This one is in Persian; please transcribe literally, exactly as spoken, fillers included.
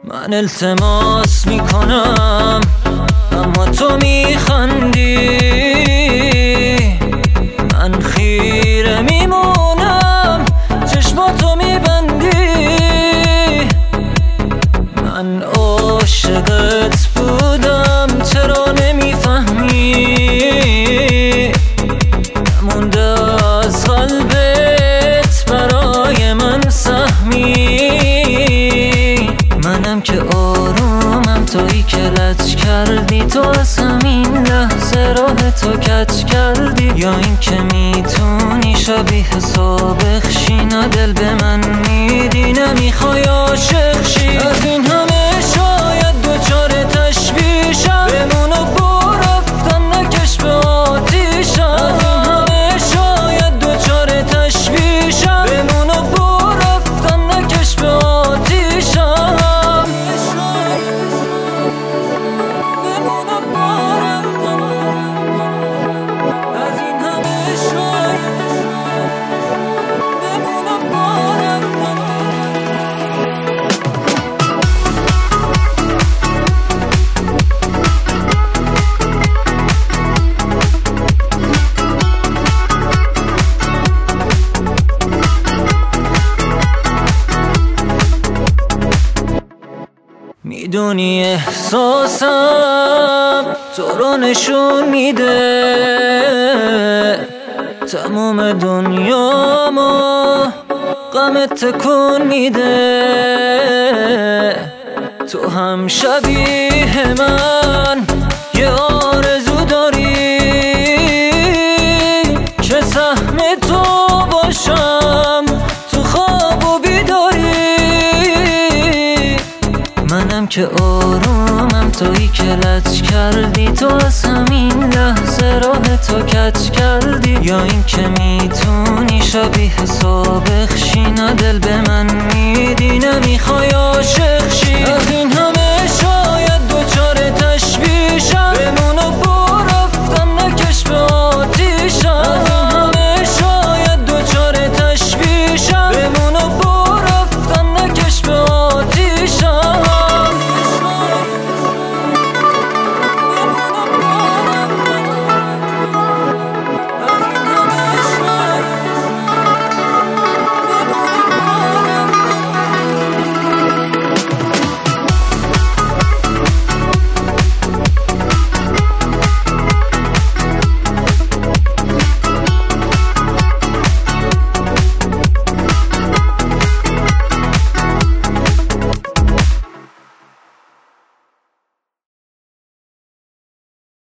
من التماس میکنم اما تو میخندی، من خیره میمونم چشماتو میبندی. من عاشقت بودم چرا نمیفهمی، نمونده از قلبت برای من سهمی. منم که آرومم تویی که لج کردی، تو از همین لحظه راه تو کج کردی. یا این که میتونی شبیه سابق شی، نه دل به من میدی نمیخوای عاشق شی. از این همه شاید دوچار تشبیه شم، بمونو با رفتن نکش به آتیشم. از این همه شاید دوچار تشبیه شم، بمونو با رفتن نکش به آتیشم. میدونی احساسم تو رو نشون میده، تموم دنیامو غمت تکون میده. تو هم شبیه من یه آرزو داری که سهم تو باشم تو خواب و بیداری. منم که آرومم تویی که لج کردی، تو از همین لحظه راه تو کج کردی. یا این که میتونی شبیه سابق شی، نه دل به من میدی نمیخوای